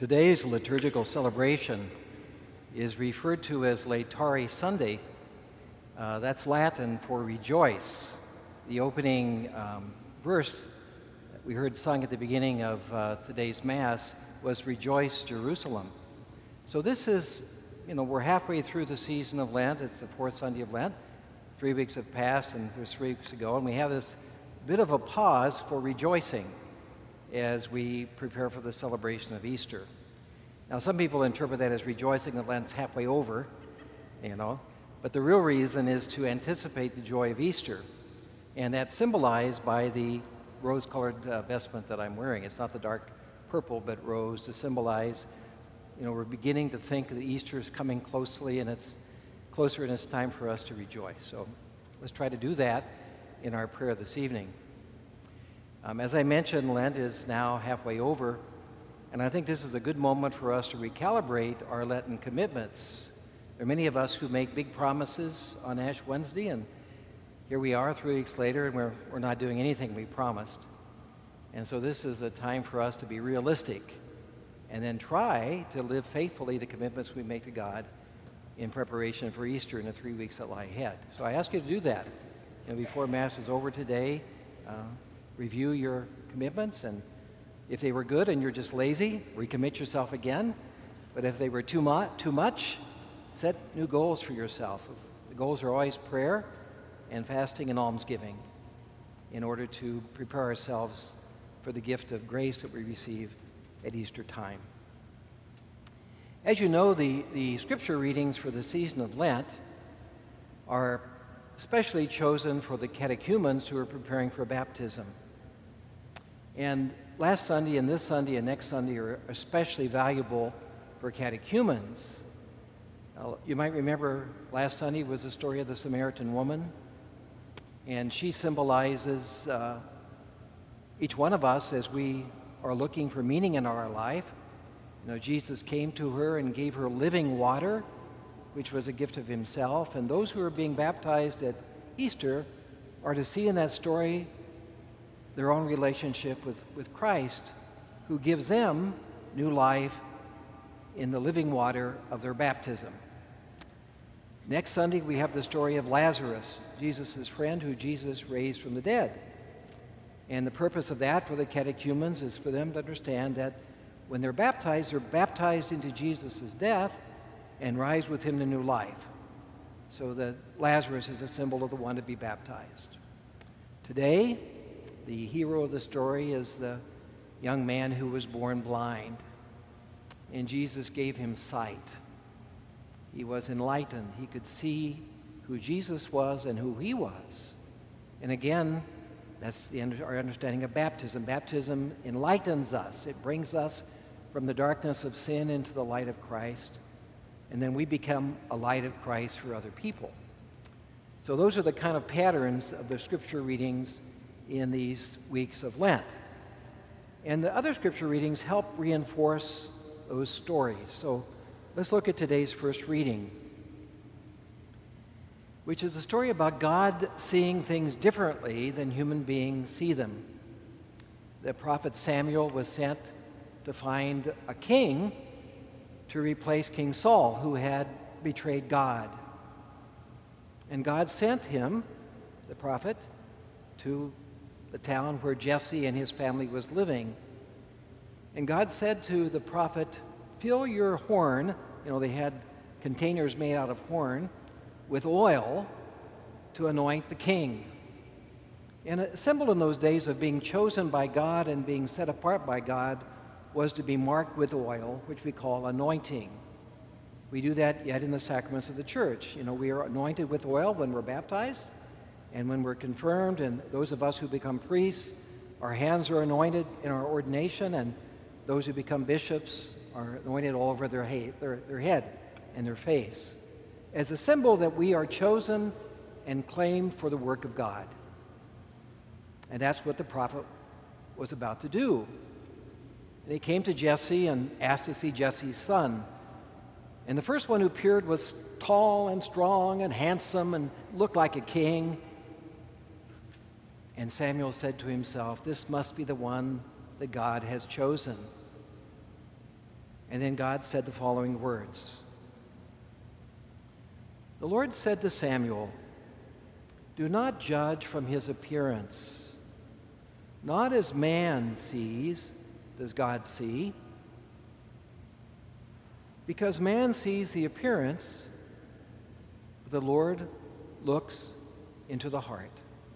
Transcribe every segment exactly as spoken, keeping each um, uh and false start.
Today's liturgical celebration is referred to as Laetare Sunday. Uh, that's Latin for rejoice. The opening um, verse that we heard sung at the beginning of uh, today's Mass was Rejoice, Jerusalem. So this is, you know, we're halfway through the season of Lent. It's the fourth Sunday of Lent. Three weeks have passed, and it was three weeks ago, and we have this bit of a pause for rejoicing as we prepare for the celebration of Easter. Now, some people interpret that as rejoicing that Lent's halfway over, you know, but the real reason is to anticipate the joy of Easter, and that's symbolized by the rose-colored uh, vestment that I'm wearing. It's not the dark purple, but rose to symbolize, you know, we're beginning to think that Easter is coming closely, and it's closer, and it's time for us to rejoice. So let's try to do that in our prayer this evening. Um, as I mentioned, Lent is now halfway over, and I think this is a good moment for us to recalibrate our Lenten commitments. There are many of us who make big promises on Ash Wednesday, and here we are three weeks later, and we're, we're not doing anything we promised. And so this is a time for us to be realistic and then try to live faithfully the commitments we make to God in preparation for Easter in the three weeks that lie ahead. So I ask you to do that. You know, before Mass is over today, uh, review your commitments, and if they were good and you're just lazy, recommit yourself again. But if they were too, mu- too much, set new goals for yourself. The goals are always prayer and fasting and almsgiving in order to prepare ourselves for the gift of grace that we receive at Easter time. As you know, the, the scripture readings for the season of Lent are especially chosen for the catechumens who are preparing for baptism. And last Sunday and this Sunday and next Sunday are especially valuable for catechumens. Uh, you might remember last Sunday was the story of the Samaritan woman, and she symbolizes uh, each one of us as we are looking for meaning in our life. You know, Jesus came to her and gave her living water, which was a gift of himself, and those who are being baptized at Easter are to see in that story their own relationship with, with Christ, who gives them new life in the living water of their baptism. Next Sunday, we have the story of Lazarus, Jesus' friend who Jesus raised from the dead. And the purpose of that for the catechumens is for them to understand that when they're baptized, they're baptized into Jesus' death and rise with him to new life. So that Lazarus is a symbol of the one to be baptized. Today, the hero of the story is the young man who was born blind, and Jesus gave him sight. He was enlightened. He could see who Jesus was and who he was. And again, that's the, our understanding of baptism. Baptism enlightens us. It brings us from the darkness of sin into the light of Christ, and then we become a light of Christ for other people. So those are the kind of patterns of the scripture readings in these weeks of Lent. And the other scripture readings help reinforce those stories. So let's look at today's first reading, which is a story about God seeing things differently than human beings see them. The prophet Samuel was sent to find a king to replace King Saul, who had betrayed God. And God sent him, the prophet, to the town where Jesse and his family was living. And God said to the prophet, fill your horn, you know, they had containers made out of horn, with oil to anoint the king. And a symbol in those days of being chosen by God and being set apart by God was to be marked with oil, which we call anointing. We do that yet in the sacraments of the church. You know, we are anointed with oil when we're baptized and when we're confirmed, and those of us who become priests, our hands are anointed in our ordination, and those who become bishops are anointed all over their, he- their, their head and their face, as a symbol that we are chosen and claimed for the work of God. And that's what the prophet was about to do. And he came to Jesse and asked to see Jesse's son. And the first one who appeared was tall and strong and handsome and looked like a king. And Samuel said to himself, this must be the one that God has chosen. And then God said the following words. The Lord said to Samuel, "Do not judge from his appearance. Not as man sees does God see. Because man sees the appearance, but the Lord looks into the heart."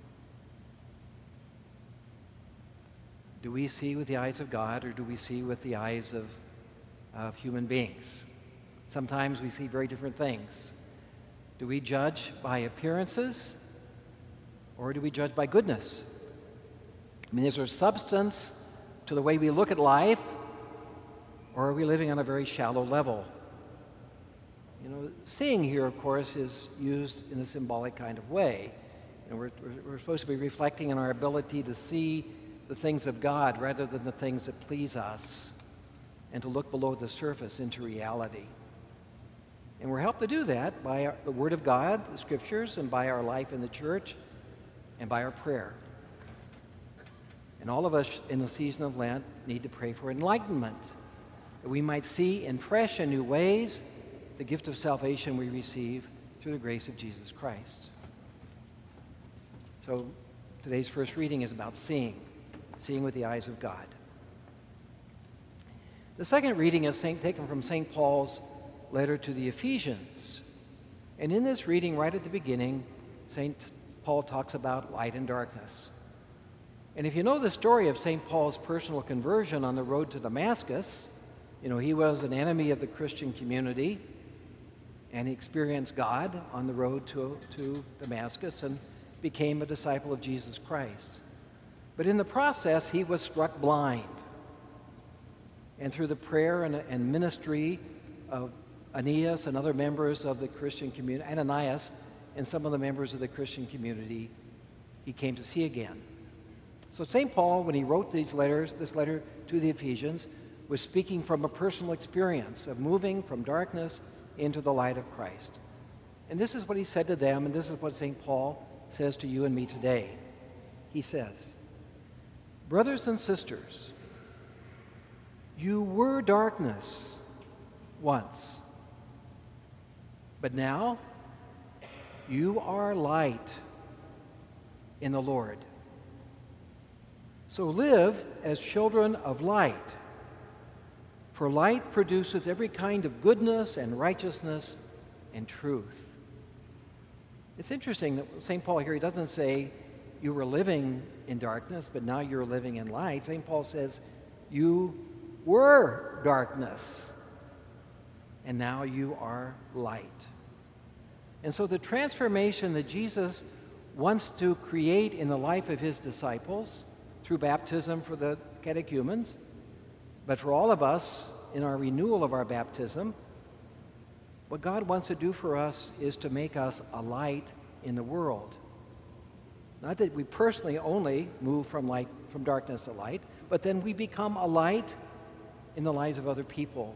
Do we see with the eyes of God, or do we see with the eyes of, of human beings? Sometimes we see very different things. Do we judge by appearances, or do we judge by goodness? I mean, is there substance to the way we look at life, or are we living on a very shallow level? You know, seeing here, of course, is used in a symbolic kind of way. And we're, we're supposed to be reflecting on our ability to see the things of God rather than the things that please us, and to look below the surface into reality. And we're helped to do that by our, the Word of God, the Scriptures, and by our life in the church, and by our prayer. And all of us in the season of Lent need to pray for enlightenment, that we might see in fresh and new ways the gift of salvation we receive through the grace of Jesus Christ. So today's first reading is about seeing, seeing with the eyes of God. The second reading is taken from Saint Paul's letter to the Ephesians. And in this reading, right at the beginning, Saint Paul talks about light and darkness. And if you know the story of Saint Paul's personal conversion on the road to Damascus, you know, he was an enemy of the Christian community, and he experienced God on the road to, to Damascus and became a disciple of Jesus Christ. But in the process, he was struck blind. And through the prayer and, and ministry of Aeneas and other members of the Christian community, Ananias and some of the members of the Christian community, he came to see again. So Saint Paul, when he wrote these letters, this letter to the Ephesians, was speaking from a personal experience of moving from darkness into the light of Christ. And this is what he said to them, and this is what Saint Paul says to you and me today. He says, "Brothers and sisters, you were darkness once, but now you are light in the Lord. So live as children of light, for light produces every kind of goodness and righteousness and truth." It's interesting that Saint Paul here, he doesn't say you were living in darkness, but now you're living in light. Saint Paul says you were darkness, and now you are light. And so the transformation that Jesus wants to create in the life of his disciples through baptism for the catechumens, but for all of us in our renewal of our baptism, what God wants to do for us is to make us a light in the world. Not that we personally only move from light, from darkness to light, but then we become a light in the lives of other people.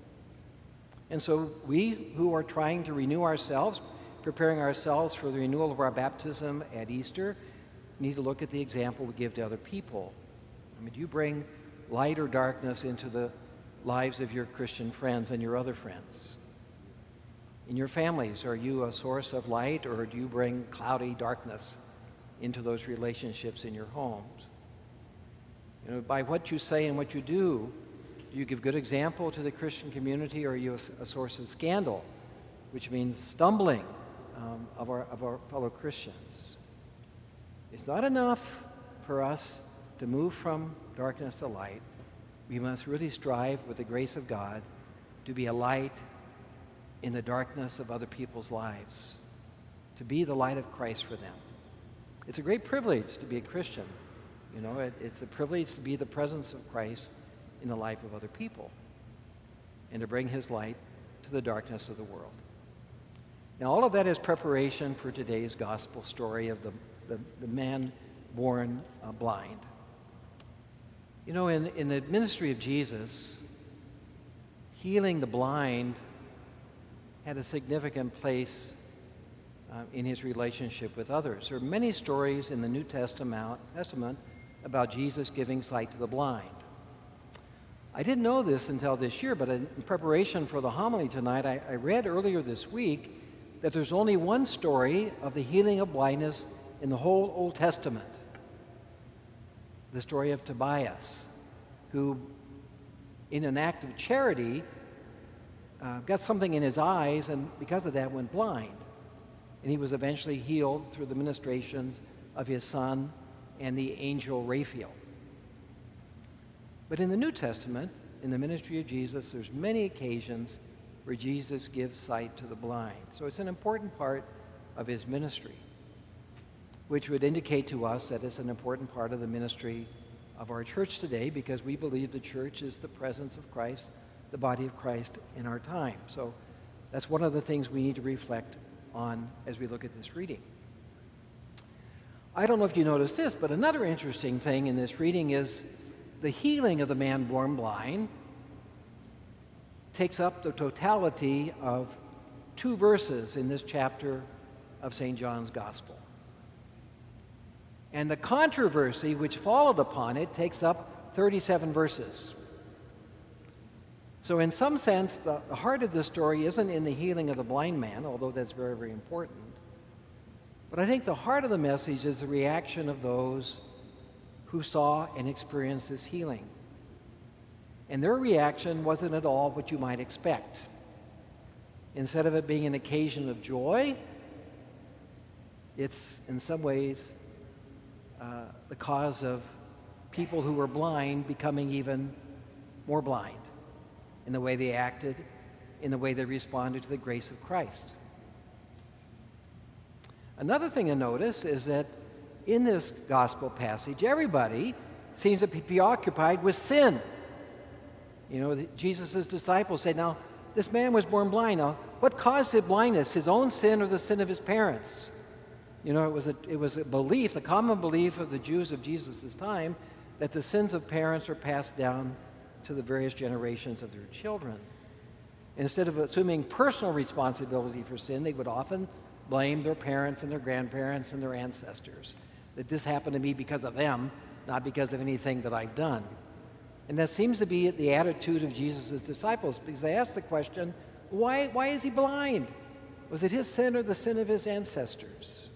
And so we who are trying to renew ourselves, preparing ourselves for the renewal of our baptism at Easter, need to look at the example we give to other people. I mean, do you bring light or darkness into the lives of your Christian friends and your other friends? In your families, are you a source of light, or do you bring cloudy darkness into those relationships in your homes? You know, by what you say and what you do, do you give good example to the Christian community, or are you a, a source of scandal, which means stumbling um, of, our, of our fellow Christians? It's not enough for us to move from darkness to light. We must really strive with the grace of God to be a light in the darkness of other people's lives, to be the light of Christ for them. It's a great privilege to be a Christian. You know, it, it's a privilege to be the presence of Christ in the life of other people and to bring his light to the darkness of the world. Now, all of that is preparation for today's gospel story of the, the, the man born uh, blind. You know, in, in the ministry of Jesus, healing the blind had a significant place uh, in his relationship with others. There are many stories in the New Testament, Testament about Jesus giving sight to the blind. I didn't know this until this year, but in preparation for the homily tonight, I, I read earlier this week that there's only one story of the healing of blindness in the whole Old Testament. The story of Tobias, who, in an act of charity, uh, got something in his eyes, and because of that went blind. And he was eventually healed through the ministrations of his son and the angel Raphael. But in the New Testament, in the ministry of Jesus, there's many occasions where Jesus gives sight to the blind. So it's an important part of his ministry, which would indicate to us that it's an important part of the ministry of our church today, because we believe the church is the presence of Christ, the body of Christ in our time. So that's one of the things we need to reflect on as we look at this reading. I don't know if you noticed this, but another interesting thing in this reading is the healing of the man born blind takes up the totality of two verses in this chapter of Saint John's Gospel. And the controversy which followed upon it takes up thirty-seven verses. So in some sense, the, the heart of the story isn't in the healing of the blind man, although that's very, very important. But I think the heart of the message is the reaction of those who saw and experienced this healing. And their reaction wasn't at all what you might expect. Instead of it being an occasion of joy, it's in some ways uh, the cause of people who were blind becoming even more blind in the way they acted, in the way they responded to the grace of Christ. Another thing to notice is that in this gospel passage, everybody seems to be preoccupied with sin. You know, Jesus' disciples said, now, this man was born blind. Now, what caused his blindness, his own sin or the sin of his parents? You know, it was a, it was a belief, the common belief of the Jews of Jesus' time, that the sins of parents are passed down to the various generations of their children. Instead of assuming personal responsibility for sin, they would often blame their parents and their grandparents and their ancestors, that this happened to me because of them, not because of anything that I've done. And that seems to be the attitude of Jesus' disciples, because they ask the question, why, why is he blind? Was it his sin or the sin of his ancestors?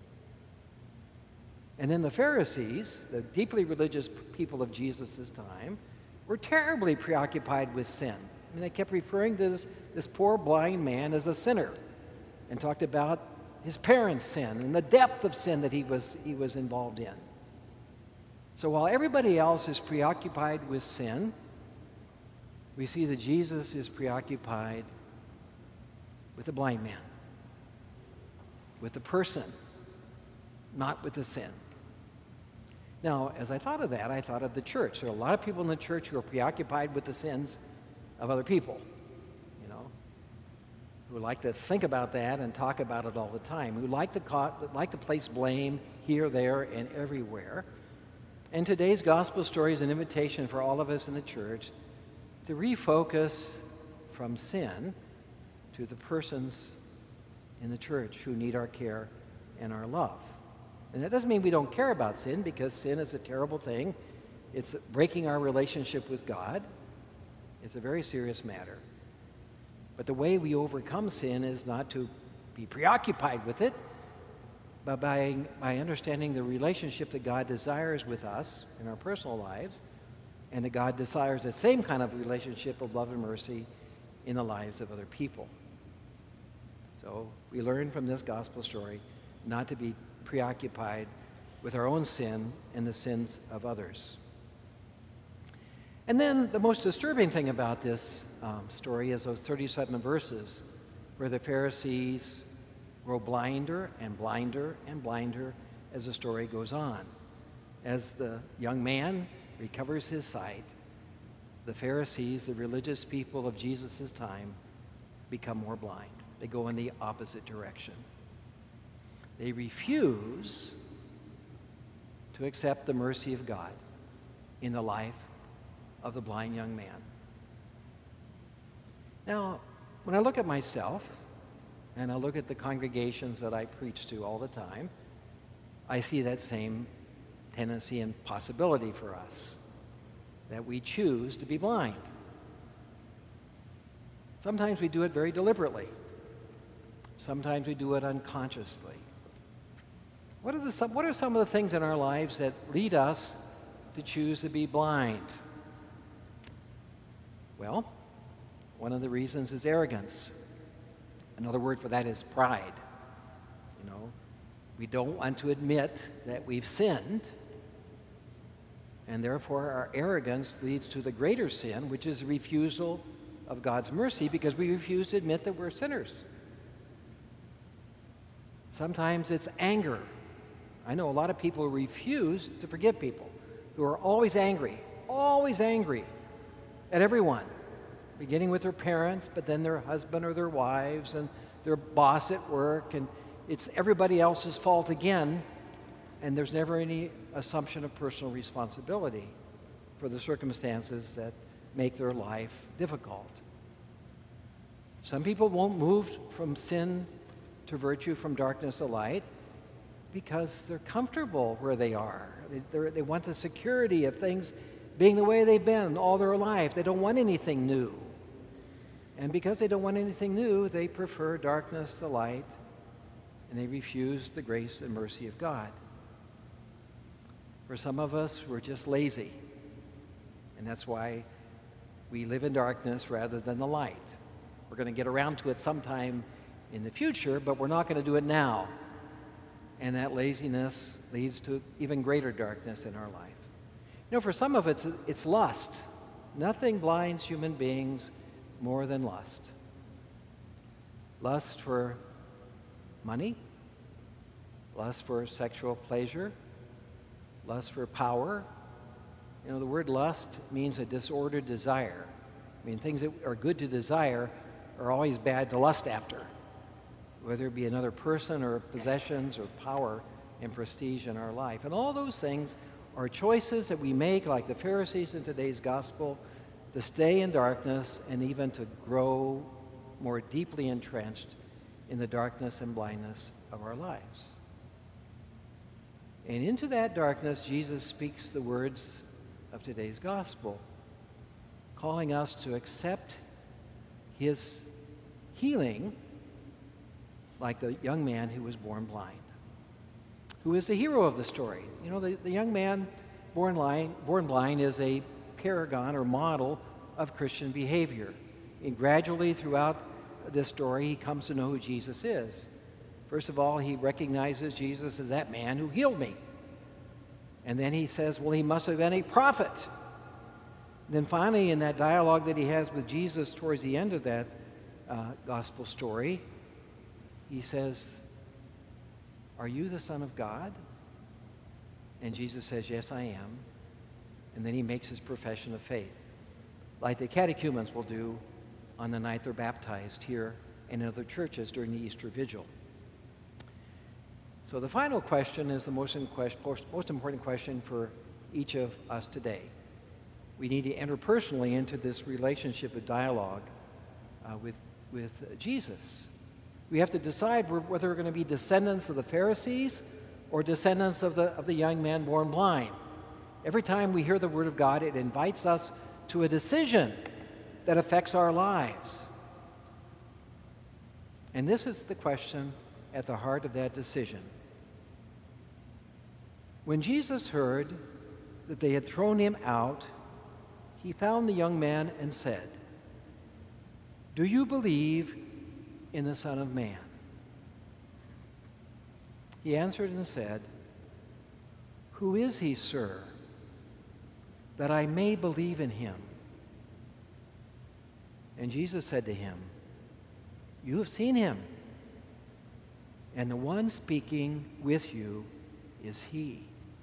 And then the Pharisees, the deeply religious people of Jesus' time, were terribly preoccupied with sin. I mean, they kept referring to this, this poor blind man as a sinner, and talked about his parents' sin and the depth of sin that he was, he was involved in. So while everybody else is preoccupied with sin, we see that Jesus is preoccupied with the blind man, with the person, not with the sin. Now, as I thought of that, I thought of the church. There are a lot of people in the church who are preoccupied with the sins of other people, you know, who like to think about that and talk about it all the time, who like to, ca- like to place blame here, there, and everywhere. And today's gospel story is an invitation for all of us in the church to refocus from sin to the persons in the church who need our care and our love. And that doesn't mean we don't care about sin, because sin is a terrible thing. It's breaking our relationship with God. It's a very serious matter. But the way we overcome sin is not to be preoccupied with it, but by, by understanding the relationship that God desires with us in our personal lives, and that God desires the same kind of relationship of love and mercy in the lives of other people. So we learn from this gospel story not to be preoccupied with our own sin and the sins of others. And then the most disturbing thing about this um, story is those thirty-seven verses where the Pharisees grow blinder and blinder and blinder as the story goes on. As the young man recovers his sight, the Pharisees, the religious people of Jesus' time, become more blind. They go in the opposite direction. They refuse to accept the mercy of God in the life of the blind young man. Now, when I look at myself, and I look at the congregations that I preach to all the time, I see that same tendency and possibility for us. that we choose to be blind. Sometimes we do it very deliberately. Sometimes we do it unconsciously. What are, the, some, what are some of the things in our lives that lead us to choose to be blind? Well, one of the reasons is arrogance. Another word for that is pride. You know, we don't want to admit that we've sinned, and therefore our arrogance leads to the greater sin, which is refusal of God's mercy, because we refuse to admit that we're sinners. Sometimes it's anger. I know a lot of people who refuse to forgive people, who are always angry, always angry at everyone, beginning with their parents, but then their husband or their wives and their boss at work, and it's everybody else's fault again, and there's never any assumption of personal responsibility for the circumstances that make their life difficult. Some people won't move from sin to virtue, from darkness to light, because they're comfortable where they are. They, they want the security of things being the way they've been all their life. They don't want anything new. And because they don't want anything new, they prefer darkness to light, and they refuse the grace and mercy of God. For some of us, we're just lazy, and that's why we live in darkness rather than the light. We're going to get around to it sometime in the future, but we're not going to do it now. And that laziness leads to even greater darkness in our life. You know, for some of us, it's, it's lust. Nothing blinds human beings more than lust. Lust for money, lust for sexual pleasure, lust for power. You know, the word lust means a disordered desire. I mean, things that are good to desire are always bad to lust after, whether it be another person or possessions or power and prestige in our life. And all those things are choices that we make, like the Pharisees in today's gospel, to stay in darkness and even to grow more deeply entrenched in the darkness and blindness of our lives. And into that darkness, Jesus speaks the words of today's gospel, calling us to accept his healing, like the young man who was born blind, who is the hero of the story. You know, the, the young man born blind, born blind is a paragon or model of Christian behavior. And gradually throughout this story, he comes to know who Jesus is. First of all, he recognizes Jesus as that man who healed me. And then he says, well, he must have been a prophet. And then finally, in that dialogue that he has with Jesus towards the end of that uh, gospel story, he says, are you the Son of God? And Jesus says, yes, I am. And then he makes his profession of faith, like the catechumens will do on the night they're baptized here and in other churches during the Easter Vigil. So the final question is the most, most important question for each of us today. We need to enter personally into this relationship of dialogue uh, with, with Jesus. We have to decide whether we're going to be descendants of the Pharisees or descendants of the, of the young man born blind. Every time we hear the word of God, it invites us to a decision that affects our lives. And this is the question at the heart of that decision. When Jesus heard that they had thrown him out, he found the young man and said, do you believe in the Son of Man? He answered and said, who is he, sir, that I may believe in him? And Jesus said to him, you have seen him, and the one speaking with you is he.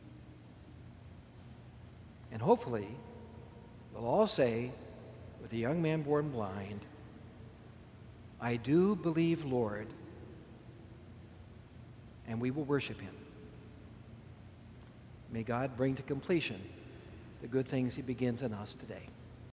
And hopefully, they'll all say, with the young man born blind, I do believe, Lord, and we will worship him. May God bring to completion the good things he begins in us today.